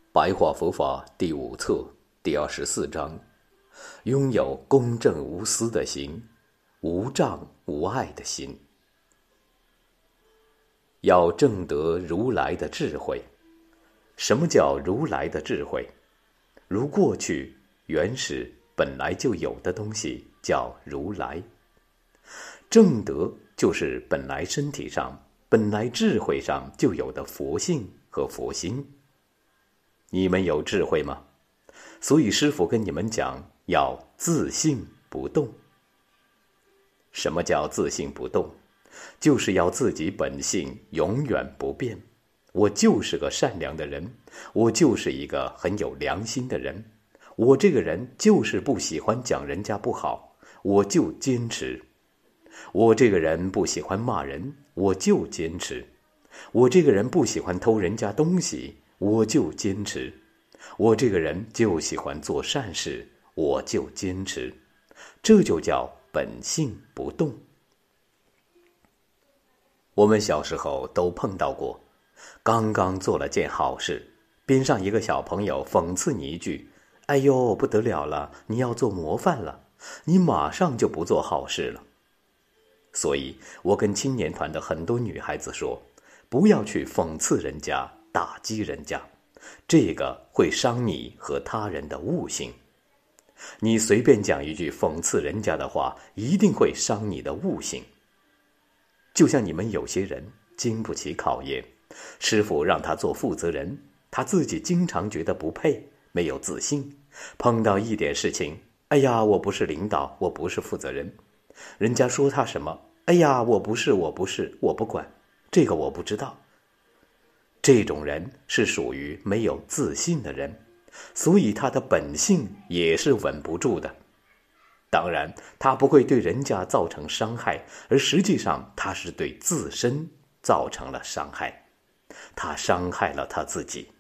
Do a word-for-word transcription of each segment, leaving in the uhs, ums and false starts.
白话佛法第五册第二十四章，拥有公正无私的心，无障无碍的心。要证得如来的智慧。什么叫如来的智慧？如过去原始本来就有的东西叫如来。证得就是本来身体上本来智慧上就有的佛性和佛心。你们有智慧吗？所以师父跟你们讲，要自性不动。什么叫自性不动？就是要自己本性永远不变。我就是个善良的人，我就是一个很有良心的人，我这个人就是不喜欢讲人家不好，我就坚持。我这个人不喜欢骂人，我就坚持。我这个人不喜欢偷人家东西，我就坚持。我这个人就喜欢做善事，我就坚持。这就叫本性不动。我们小时候都碰到过，刚刚做了件好事，边上一个小朋友讽刺你一句：哎呦，不得了了，你要做模范了，你马上就不做好事了。所以我跟青年团的很多女孩子说，不要去讽刺人家，打击人家，这个会伤你和他人的悟性。你随便讲一句讽刺人家的话，一定会伤你的悟性。就像你们有些人经不起考验，师父让他做负责人，他自己经常觉得不配，没有自信，碰到一点事情，哎呀，我不是领导，我不是负责人，人家说他什么，哎呀，我不是我不是我不管，这个我不知道。这种人是属于没有自信的人，所以他的本性也是稳不住的。当然他不会对人家造成伤害，而实际上他是对自身造成了伤害，他伤害了他自己。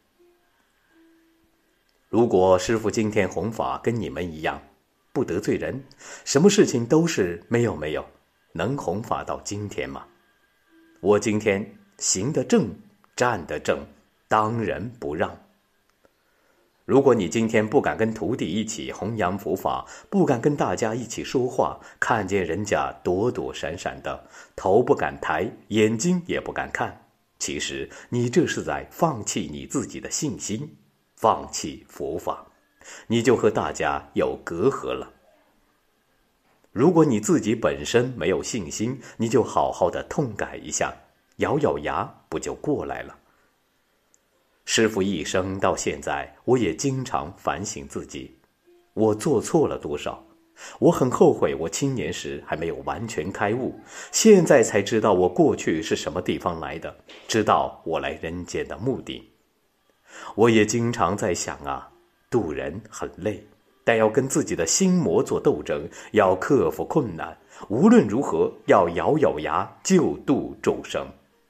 如果师父今天弘法跟你们一样，不得罪人，什么事情都是没有没有，能弘法到今天吗？我今天行得正，站得正，当仁不让。如果你今天不敢跟徒弟一起弘扬佛法，不敢跟大家一起说话，看见人家躲躲闪闪的，头不敢抬，眼睛也不敢看，其实你这是在放弃你自己的信心，放弃佛法，你就和大家有隔阂了。如果你自己本身没有信心，你就好好的痛改一下，咬咬牙不就过来了。师父一生到现在，我也经常反省自己，我做错了多少？我很后悔我青年时还没有完全开悟，现在才知道我过去是什么地方来的，知道我来人间的目的。我也经常在想啊，渡人很累，但要跟自己的心魔做斗争，要克服困难，无论如何要咬咬牙救度众生。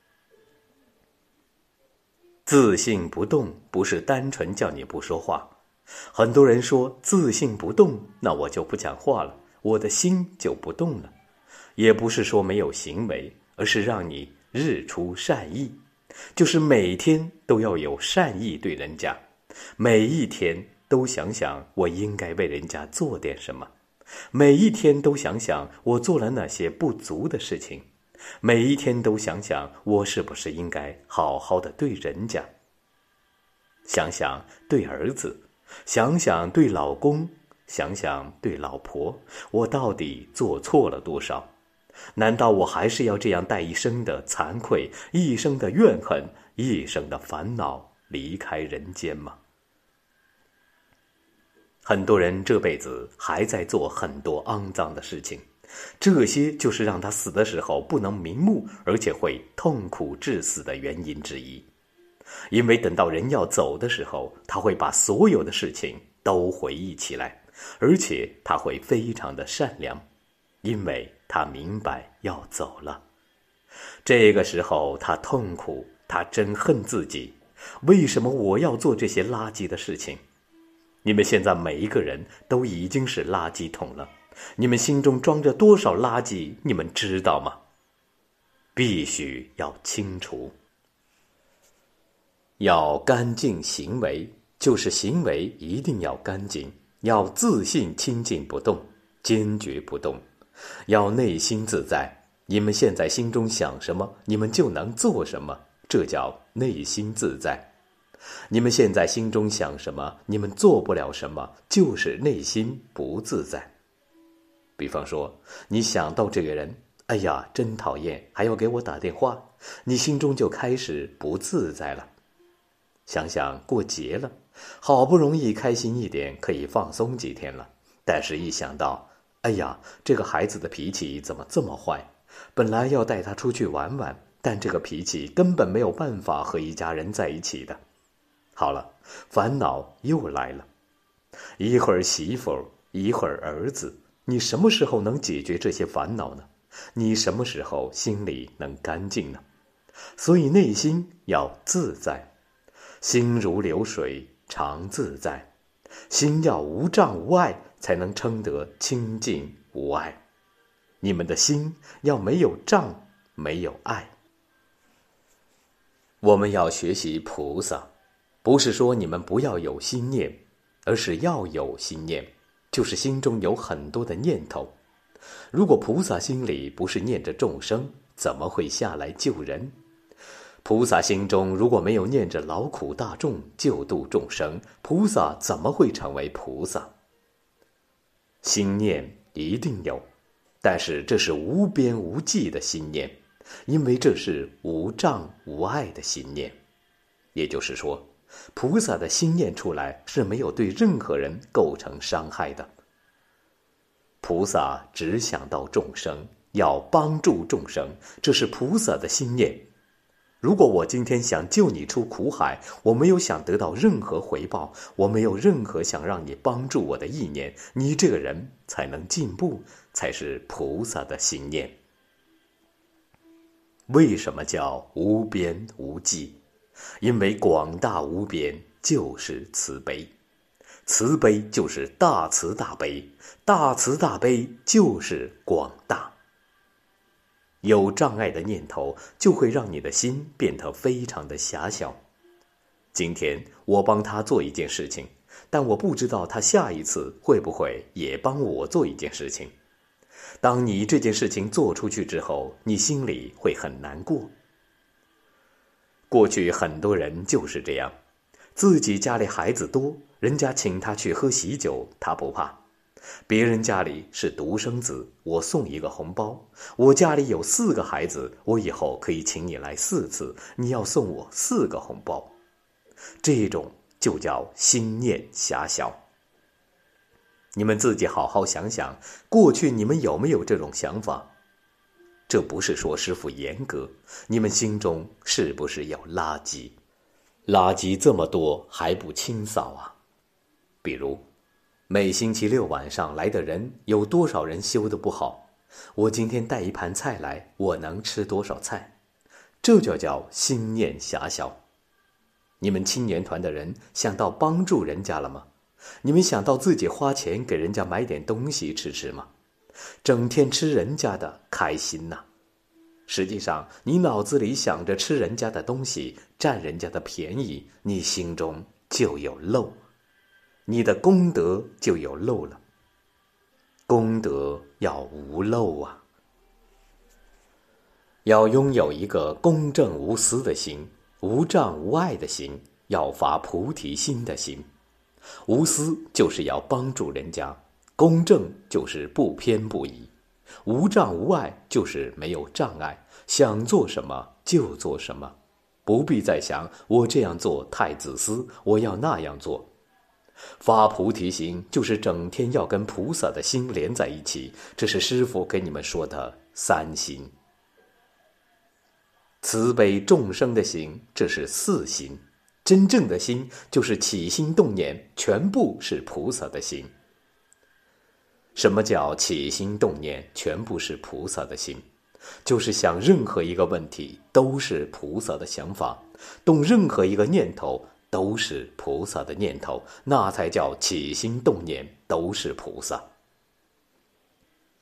自性不动不是单纯叫你不说话，很多人说自性不动，那我就不讲话了，我的心就不动了。也不是说没有行为，而是让你日出善意，就是每天都要有善意对人家，每一天都想想我应该为人家做点什么，每一天都想想我做了哪些不足的事情，每一天都想想我是不是应该好好的对人家，想想对儿子，想想对老公，想想对老婆，我到底做错了多少？难道我还是要这样带一生的惭愧，一生的怨恨，一生的烦恼离开人间吗？很多人这辈子还在做很多肮脏的事情，这些就是让他死的时候不能瞑目，而且会痛苦致死的原因之一。因为等到人要走的时候，他会把所有的事情都回忆起来，而且他会非常的善良，因为他明白要走了。这个时候他痛苦，他真恨自己，为什么我要做这些垃圾的事情？你们现在每一个人都已经是垃圾桶了，你们心中装着多少垃圾，你们知道吗？必须要清除。要干净行为， 就是行为一定要干净，要自信清净不动，坚决不动，要内心自在。你们现在心中想什么，你们就能做什么，这叫内心自在。你们现在心中想什么，你们做不了什么，就是内心不自在。比方说，你想到这个人，哎呀，真讨厌，还要给我打电话，你心中就开始不自在了。想想过节了，好不容易开心一点，可以放松几天了，但是一想到，哎呀，这个孩子的脾气怎么这么坏，本来要带他出去玩玩，但这个脾气根本没有办法和一家人在一起的。好了，烦恼又来了，一会儿媳妇儿，一会儿儿子，你什么时候能解决这些烦恼呢？你什么时候心里能干净呢？所以内心要自在，心如流水，常自在。心要无障无碍，才能称得清净无碍。你们的心要没有障，没有碍。我们要学习菩萨，不是说你们不要有心念，而是要有心念，就是心中有很多的念头。如果菩萨心里不是念着众生，怎么会下来救人？菩萨心中如果没有念着劳苦大众，救度众生，菩萨怎么会成为菩萨？心念一定有，但是这是无边无际的心念，因为这是无障无碍的心念。也就是说，菩萨的心念出来是没有对任何人构成伤害的。菩萨只想到众生，要帮助众生，这是菩萨的心念。如果我今天想救你出苦海，我没有想得到任何回报，我没有任何想让你帮助我的意念，你这个人才能进步，才是菩萨的心念。为什么叫无边无际？因为广大无边就是慈悲，慈悲就是大慈大悲，大慈大悲就是广大。有障碍的念头就会让你的心变得非常的狭小。今天我帮他做一件事情，但我不知道他下一次会不会也帮我做一件事情。当你这件事情做出去之后，你心里会很难过。过去很多人就是这样，自己家里孩子多，人家请他去喝喜酒，他不怕。别人家里是独生子，我送一个红包。我家里有四个孩子，我以后可以请你来四次，你要送我四个红包。这种就叫心念狭小。你们自己好好想想，过去你们有没有这种想法？这不是说师父严格，你们心中是不是有垃圾？垃圾这么多还不清扫啊？比如每星期六晚上来的人，有多少人修得不好？我今天带一盘菜来，我能吃多少菜？这就叫心念狭小。你们青年团的人想到帮助人家了吗？你们想到自己花钱给人家买点东西吃吃吗？整天吃人家的，开心呐！实际上，你脑子里想着吃人家的东西，占人家的便宜，你心中就有漏。你的功德就有漏了，功德要无漏啊！要拥有一个公正无私的心，无障无碍的心，要发菩提心的心。无私就是要帮助人家，公正就是不偏不倚，无障无碍就是没有障碍，想做什么就做什么，不必再想我这样做太自私，我要那样做。发菩提心就是整天要跟菩萨的心连在一起，这是师父给你们说的三心。慈悲众生的心，这是四心。真正的心就是起心动念全部是菩萨的心。什么叫起心动念全部是菩萨的心？就是想任何一个问题都是菩萨的想法，动任何一个念头都是菩萨的念头，那才叫起心动念都是菩萨。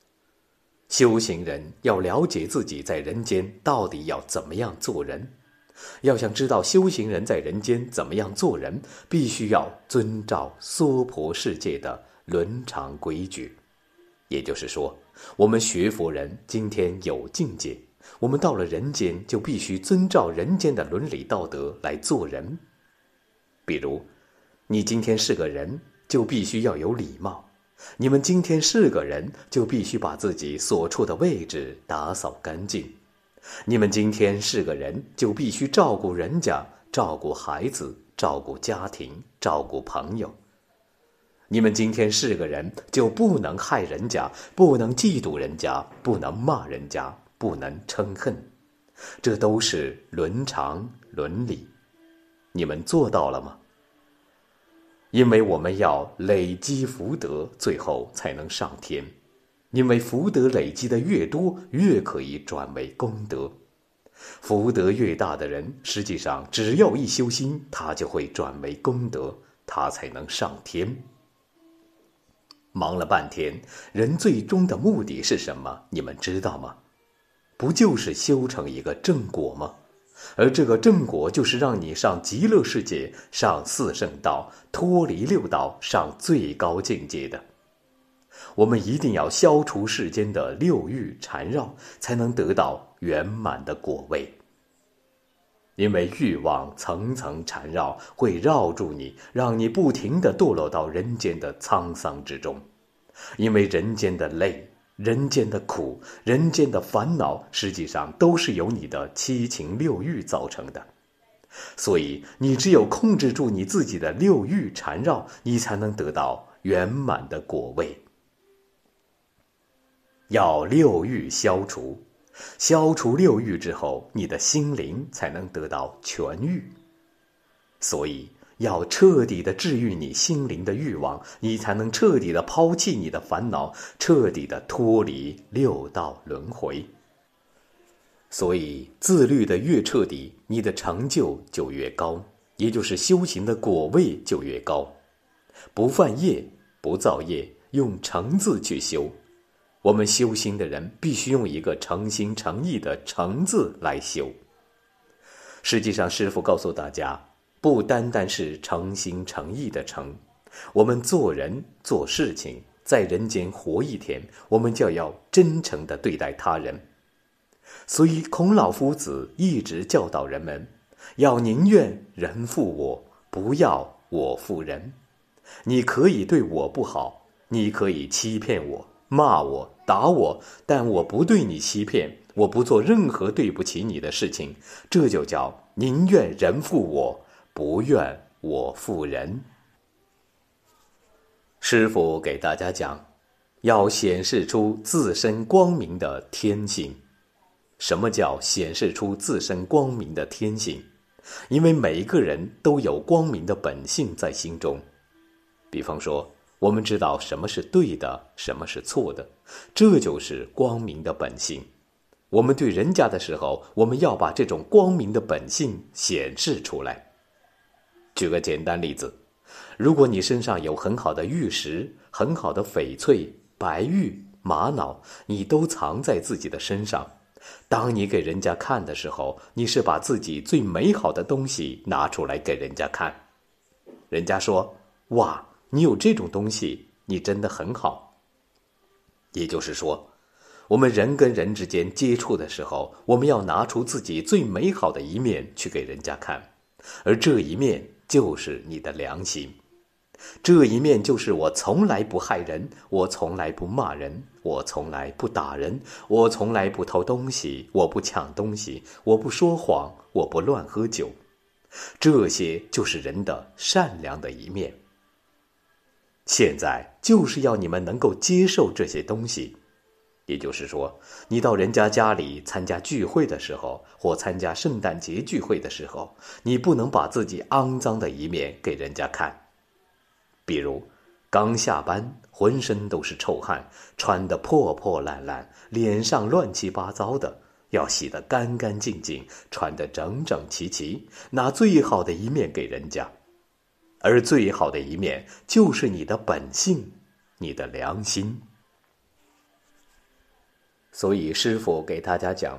修行人要了解自己在人间到底要怎么样做人。 要想知道修行人在人间怎么样做人，必须要遵照娑婆世界的伦常规矩。也就是说，我们学佛人今天有境界，我们到了人间就必须遵照人间的伦理道德来做人。比如，你今天是个人，就必须要有礼貌；你们今天是个人，就必须把自己所处的位置打扫干净；你们今天是个人，就必须照顾人家，照顾孩子，照顾家庭，照顾朋友。你们今天是个人，就不能害人家，不能嫉妒人家，不能骂人家，不能嗔恨。这都是伦常伦理。你们做到了吗？因为我们要累积福德，最后才能上天。因为福德累积的越多，越可以转为功德。福德越大的人，实际上只要一修心，他就会转为功德，他才能上天。忙了半天，人最终的目的是什么？你们知道吗？不就是修成一个正果吗？而这个正果就是让你上极乐世界，上四圣道，脱离六道，上最高境界的。我们一定要消除世间的六欲缠绕，才能得到圆满的果位。因为欲望层层缠绕，会绕住你，让你不停地堕落到人间的沧桑之中。因为人间的累，人间的苦，人间的烦恼，实际上都是由你的七情六欲造成的。所以你只有控制住你自己的六欲缠绕，你才能得到圆满的果位。要六欲消除，消除六欲之后，你的心灵才能得到痊愈。所以要彻底的治愈你心灵的欲望，你才能彻底的抛弃你的烦恼，彻底的脱离六道轮回。所以自律的越彻底，你的成就就越高，也就是修行的果位就越高。不犯业，不造业，用诚字去修。我们修心的人必须用一个诚心诚意的诚字来修。实际上，师父告诉大家，不单单是诚心诚意的诚，我们做人做事情，在人间活一天，我们就要真诚地对待他人。所以孔老夫子一直教导人们，要宁愿人负我，不要我负人。你可以对我不好，你可以欺骗我，骂我，打我，但我不对你欺骗，我不做任何对不起你的事情，这就叫宁愿人负我，不愿我负人。师父给大家讲，要显示出自身光明的天性。什么叫显示出自身光明的天性？因为每一个人都有光明的本性在心中。比方说，我们知道什么是对的，什么是错的，这就是光明的本性。我们对人家的时候，我们要把这种光明的本性显示出来。举个简单例子，如果你身上有很好的玉石，很好的翡翠、白玉、玛瑙，你都藏在自己的身上，当你给人家看的时候，你是把自己最美好的东西拿出来给人家看。人家说，哇，你有这种东西，你真的很好。也就是说，我们人跟人之间接触的时候，我们要拿出自己最美好的一面去给人家看，而这一面就是你的良心。这一面就是我从来不害人，我从来不骂人，我从来不打人，我从来不偷东西，我不抢东西，我不说谎，我不乱喝酒。这些就是人的善良的一面。现在就是要你们能够接受这些东西。也就是说，你到人家家里参加聚会的时候，或参加圣诞节聚会的时候，你不能把自己肮脏的一面给人家看。比如刚下班，浑身都是臭汗，穿得破破烂烂，脸上乱七八糟的，要洗得干干净净，穿得整整齐齐，拿最好的一面给人家。而最好的一面就是你的本性，你的良心。所以师父给大家讲，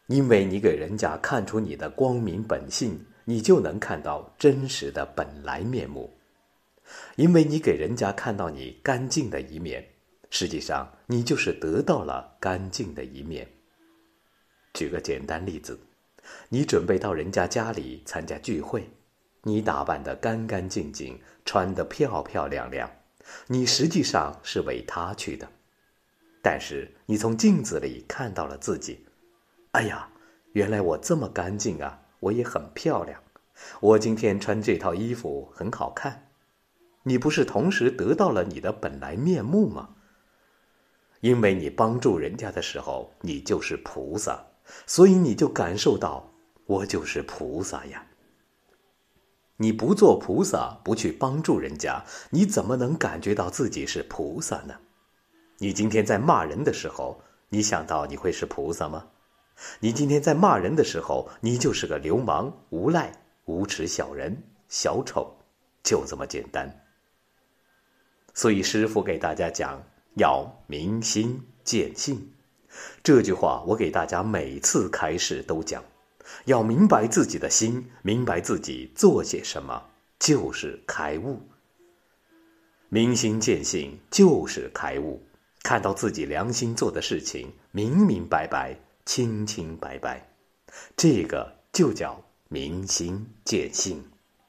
因为你给人家看出你的光明本性，你就能看到真实的本来面目。因为你给人家看到你干净的一面，实际上你就是得到了干净的一面。举个简单例子，你准备到人家家里参加聚会，你打扮得干干净净，穿得漂漂亮亮，你实际上是为他去的。但是你从镜子里看到了自己，哎呀，原来我这么干净啊，我也很漂亮，我今天穿这套衣服很好看。你不是同时得到了你的本来面目吗？因为你帮助人家的时候，你就是菩萨，所以你就感受到我就是菩萨呀。你不做菩萨，不去帮助人家，你怎么能感觉到自己是菩萨呢？你今天在骂人的时候，你想到你会是菩萨吗？你今天在骂人的时候，你就是个流氓、无赖、无耻小人、小丑，就这么简单。所以师父给大家讲，要明心见性。这句话我给大家每次开示都讲，要明白自己的心，明白自己做些什么，就是开悟。明心见性就是开悟，看到自己良心做的事情明明白白、清清白白，这个就叫明心见性。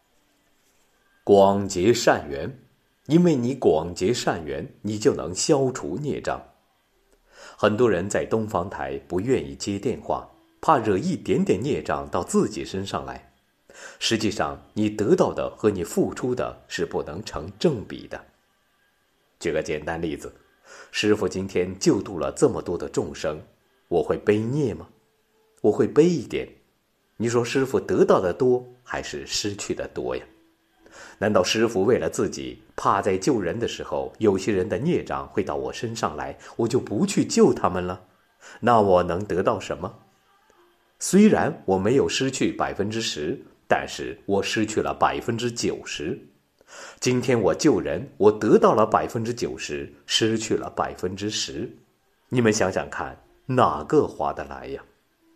广结善缘，因为你广结善缘，你就能消除孽障。很多人在东方台不愿意接电话，怕惹一点点孽障到自己身上来。实际上，你得到的和你付出的是不能成正比的。举个简单例子，师父今天救度了这么多的众生，我会背孽吗？我会背一点。你说师父得到的多还是失去的多呀？难道师父为了自己怕在救人的时候有些人的孽障会到我身上来，我就不去救他们了？那我能得到什么？虽然我没有失去百分之十，但是我失去了百分之九十。今天我救人，我得到了百分之九十，失去了百分之十。你们想想看，哪个划得来呀？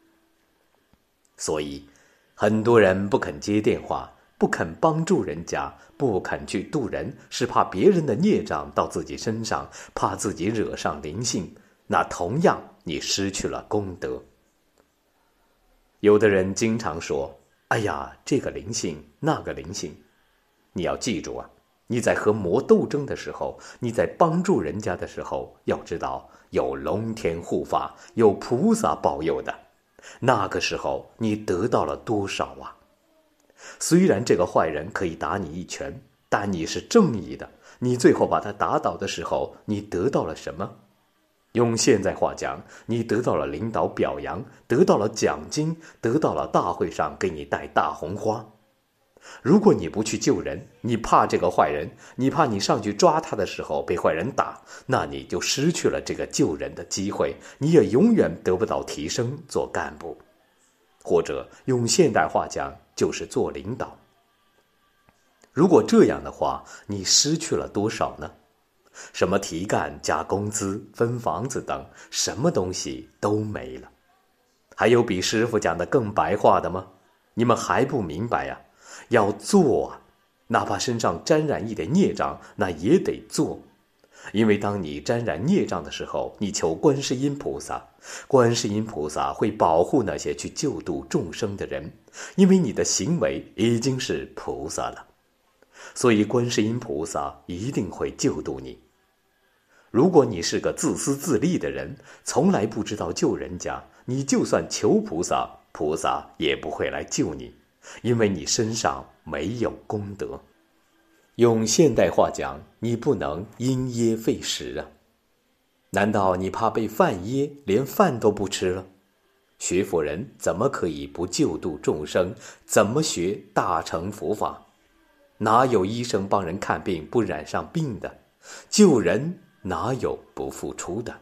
所以，很多人不肯接电话，不肯帮助人家，不肯去度人，是怕别人的孽障到自己身上，怕自己惹上灵性，那同样你失去了功德。有的人经常说，哎呀，这个灵性，那个灵性。你要记住啊，你在和魔斗争的时候，你在帮助人家的时候，要知道有龙天护法，有菩萨保佑的。那个时候你得到了多少啊？虽然这个坏人可以打你一拳，但你是正义的，你最后把他打倒的时候，你得到了什么？用现在话讲，你得到了领导表扬，得到了奖金，得到了大会上给你戴大红花。如果你不去救人，你怕这个坏人，你怕你上去抓他的时候被坏人打，那你就失去了这个救人的机会，你也永远得不到提升做干部，或者用现代话讲，就是做领导。如果这样的话，你失去了多少呢？什么提干加工资、分房子等，什么东西都没了。还有比师父讲的更白话的吗？你们还不明白呀？要做啊，哪怕身上沾染一点孽障，那也得做。因为当你沾染孽障的时候，你求观世音菩萨，观世音菩萨会保护那些去救度众生的人，因为你的行为已经是菩萨了，所以观世音菩萨一定会救度你。如果你是个自私自利的人，从来不知道救人家，你就算求菩萨，菩萨也不会来救你，因为你身上没有功德。用现代话讲，你不能因噎废食啊！难道你怕被饭噎，连饭都不吃了？学佛人怎么可以不救度众生？怎么学大乘佛法？哪有医生帮人看病不染上病的？救人哪有不付出的？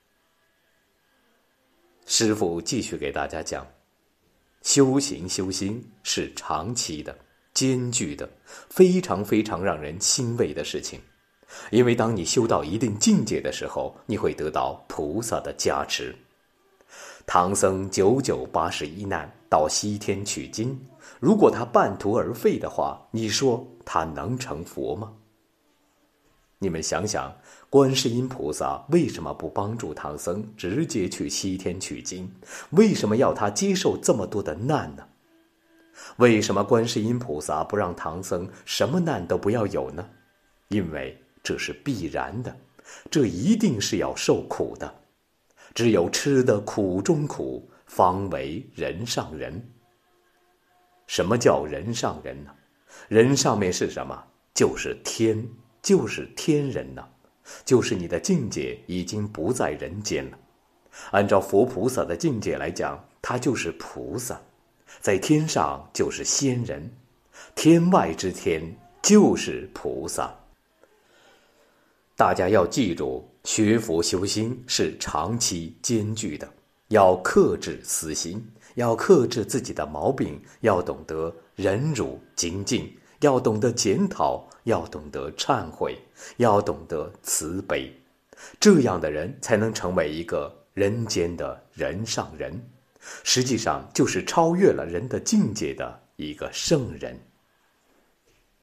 师父继续给大家讲，修行修心是长期的、艰巨的，非常非常让人欣慰的事情。因为当你修到一定境界的时候，你会得到菩萨的加持。 唐僧九九八十一难到西天取经，如果他半途而废的话，你说他能成佛吗？你们想想，观世音菩萨为什么不帮助唐僧直接去西天取经？为什么要他接受这么多的难呢？为什么观世音菩萨不让唐僧什么难都不要有呢？因为这是必然的，这一定是要受苦的。只有吃得苦中苦，方为人上人。什么叫人上人呢？人上面是什么？就是天，就是天人呢、啊，就是你的境界已经不在人间了。按照佛菩萨的境界来讲，他就是菩萨，在天上就是仙人，天外之天就是菩萨。大家要记住，学佛修心是长期艰巨的，要克制私心，要克制自己的毛病，要懂得忍辱精进，要懂得检讨，要懂得忏悔，要懂得慈悲。这样的人才能成为一个人间的人上人，实际上就是超越了人的境界的一个圣人。